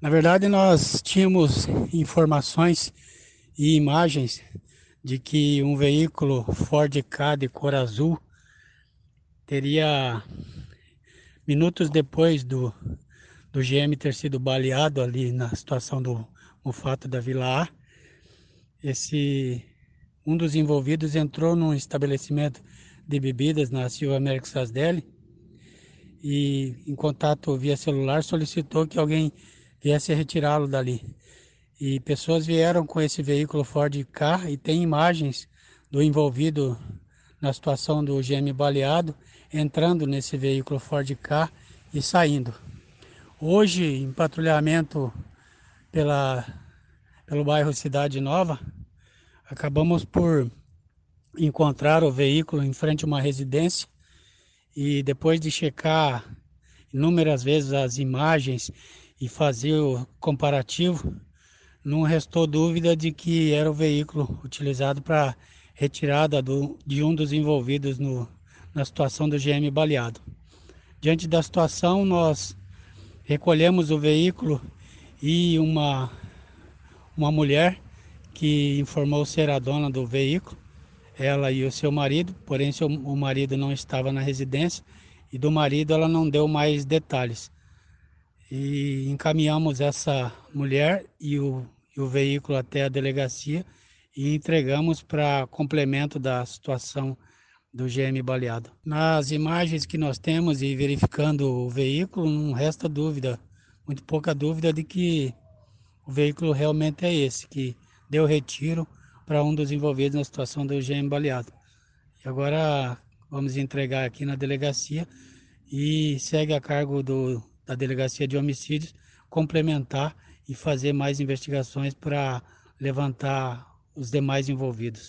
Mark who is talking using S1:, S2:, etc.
S1: Na verdade, nós tínhamos informações e imagens de que um veículo Ford Ka de cor azul teria, minutos depois do GM ter sido baleado ali na situação do Mufato da Vila A, um dos envolvidos entrou num estabelecimento de bebidas na Silva Américo Sasdelli e, em contato via celular, solicitou que alguém viesse retirá-lo dali. E pessoas vieram com esse veículo Ford Ka e tem imagens do envolvido na situação do GM baleado entrando nesse veículo Ford Ka e saindo. Hoje, em patrulhamento pela, pelo bairro Cidade Nova, acabamos por encontrar o veículo em frente a uma residência e depois de checar inúmeras vezes as imagens e fazer o comparativo, não restou dúvida de que era o veículo utilizado para retirada de um dos envolvidos na situação do GM baleado. Diante da situação, nós recolhemos o veículo e uma mulher que informou ser a dona do veículo, ela e o seu marido, porém o marido não estava na residência e do marido ela não deu mais detalhes. E encaminhamos essa mulher e o veículo até a delegacia e entregamos para complemento da situação do GM baleado. Nas imagens que nós temos e verificando o veículo, não resta dúvida, muito pouca dúvida de que o veículo realmente é esse, que deu retiro para um dos envolvidos na situação do GM baleado. E agora vamos entregar aqui na delegacia e segue a cargo da Delegacia de Homicídios complementar e fazer mais investigações para levantar os demais envolvidos.